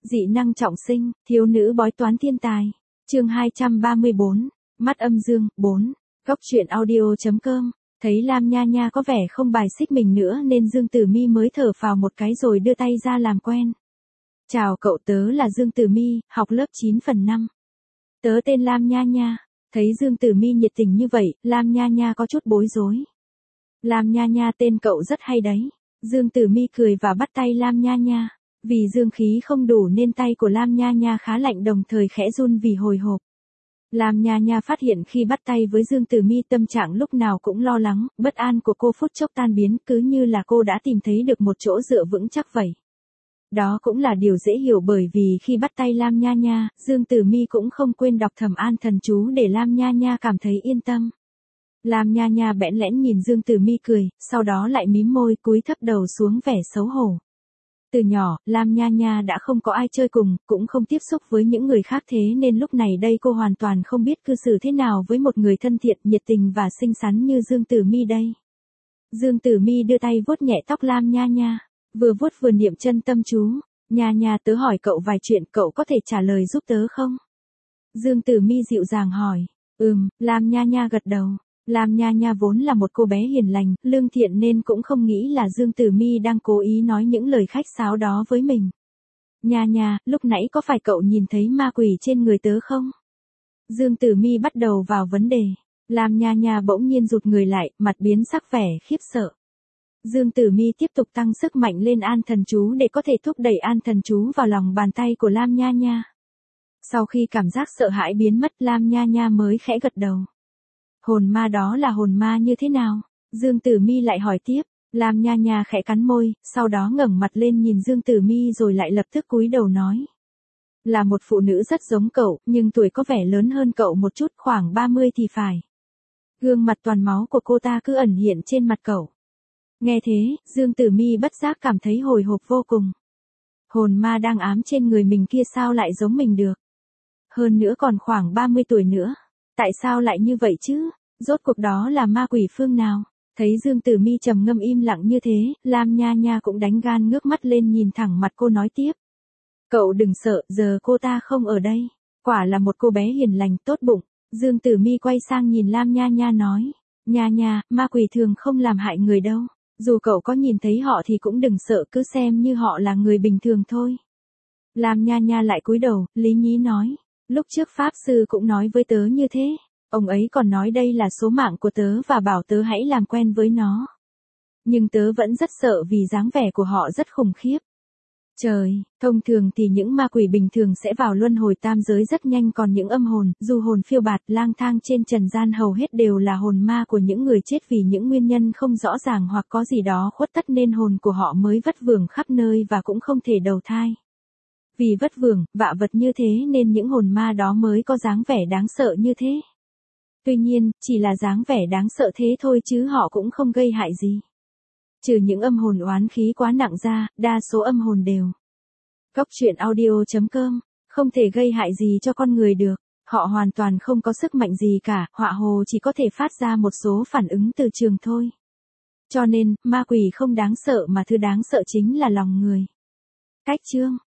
Dị năng trọng sinh, thiếu nữ bói toán thiên tài. Chương 234, mắt âm dương, 4. Góc truyện audio.com. Thấy Lam Nha Nha có vẻ không bài xích mình nữa nên Dương Tử Mi mới thở phào một cái rồi đưa tay ra làm quen. Chào cậu, tớ là Dương Tử Mi, học lớp 9 phần 5. Tớ tên Lam Nha Nha. Thấy Dương Tử Mi nhiệt tình như vậy, Lam Nha Nha có chút bối rối. Lam Nha Nha, tên cậu rất hay đấy. Dương Tử Mi cười và bắt tay Lam Nha Nha. Vì dương khí không đủ nên tay của Lam Nha Nha khá lạnh, đồng thời khẽ run vì hồi hộp. Lam Nha Nha phát hiện khi bắt tay với Dương Tử Mi, tâm trạng lúc nào cũng lo lắng, bất an của cô phút chốc tan biến, cứ như là cô đã tìm thấy được một chỗ dựa vững chắc vậy. Đó cũng là điều dễ hiểu, bởi vì khi bắt tay Lam Nha Nha, Dương Tử Mi cũng không quên đọc thầm an thần chú để Lam Nha Nha cảm thấy yên tâm. Lam Nha Nha bẽn lẽn nhìn Dương Tử Mi cười, sau đó lại mím môi cúi thấp đầu xuống vẻ xấu hổ. Từ nhỏ, Lam Nha Nha đã không có ai chơi cùng, cũng không tiếp xúc với những người khác, thế nên lúc này đây cô hoàn toàn không biết cư xử thế nào với một người thân thiện, nhiệt tình và xinh xắn như Dương Tử Mi đây. Dương Tử Mi đưa tay vuốt nhẹ tóc Lam Nha Nha, vừa vuốt vừa niệm chân tâm chú. Nha Nha, tớ hỏi cậu vài chuyện, cậu có thể trả lời giúp tớ không? Dương Tử Mi dịu dàng hỏi. Lam Nha Nha gật đầu. Lam Nha Nha vốn là một cô bé hiền lành, lương thiện nên cũng không nghĩ là Dương Tử Mi đang cố ý nói những lời khách sáo đó với mình. Nha Nha, lúc nãy có phải cậu nhìn thấy ma quỷ trên người tớ không? Dương Tử Mi bắt đầu vào vấn đề. Lam Nha Nha bỗng nhiên rụt người lại, mặt biến sắc vẻ khiếp sợ. Dương Tử Mi tiếp tục tăng sức mạnh lên an thần chú để có thể thúc đẩy an thần chú vào lòng bàn tay của Lam Nha Nha. Sau khi cảm giác sợ hãi biến mất, Lam Nha Nha mới khẽ gật đầu. Hồn ma đó là hồn ma như thế nào? Dương Tử Mi lại hỏi tiếp. Lam Nha Nha khẽ cắn môi, sau đó ngẩng mặt lên nhìn Dương Tử Mi rồi lại lập tức cúi đầu nói. Là một phụ nữ rất giống cậu, nhưng tuổi có vẻ lớn hơn cậu một chút, khoảng 30 thì phải. Gương mặt toàn máu của cô ta cứ ẩn hiện trên mặt cậu. Nghe thế, Dương Tử Mi bất giác cảm thấy hồi hộp vô cùng. Hồn ma đang ám trên người mình kia sao lại giống mình được? Hơn nữa còn khoảng 30 tuổi nữa. Tại sao lại như vậy chứ? Rốt cuộc đó là ma quỷ phương nào? Thấy Dương Tử Mi trầm ngâm im lặng như thế, Lam Nha Nha cũng đánh gan ngước mắt lên nhìn thẳng mặt cô nói tiếp. Cậu đừng sợ, giờ cô ta không ở đây. Quả là một cô bé hiền lành, tốt bụng. Dương Tử Mi quay sang nhìn Lam Nha Nha nói. Nha Nha, ma quỷ thường không làm hại người đâu. Dù cậu có nhìn thấy họ thì cũng đừng sợ, cứ xem như họ là người bình thường thôi. Lam Nha Nha lại cúi đầu, lý nhí nói. Lúc trước Pháp Sư cũng nói với tớ như thế. Ông ấy còn nói đây là số mạng của tớ và bảo tớ hãy làm quen với nó. Nhưng tớ vẫn rất sợ vì dáng vẻ của họ rất khủng khiếp. Trời, thông thường thì những ma quỷ bình thường sẽ vào luân hồi tam giới rất nhanh, còn những âm hồn, du hồn phiêu bạt lang thang trên trần gian hầu hết đều là hồn ma của những người chết vì những nguyên nhân không rõ ràng hoặc có gì đó khuất tất nên hồn của họ mới vất vưởng khắp nơi và cũng không thể đầu thai. Vì vất vưởng, vạ vật như thế nên những hồn ma đó mới có dáng vẻ đáng sợ như thế. Tuy nhiên, chỉ là dáng vẻ đáng sợ thế thôi chứ họ cũng không gây hại gì. Trừ những âm hồn oán khí quá nặng ra, đa số âm hồn đều. Góc truyện audio.com, không thể gây hại gì cho con người được. Họ hoàn toàn không có sức mạnh gì cả, họa hồ chỉ có thể phát ra một số phản ứng từ trường thôi. Cho nên, ma quỷ không đáng sợ mà thứ đáng sợ chính là lòng người. Cách chương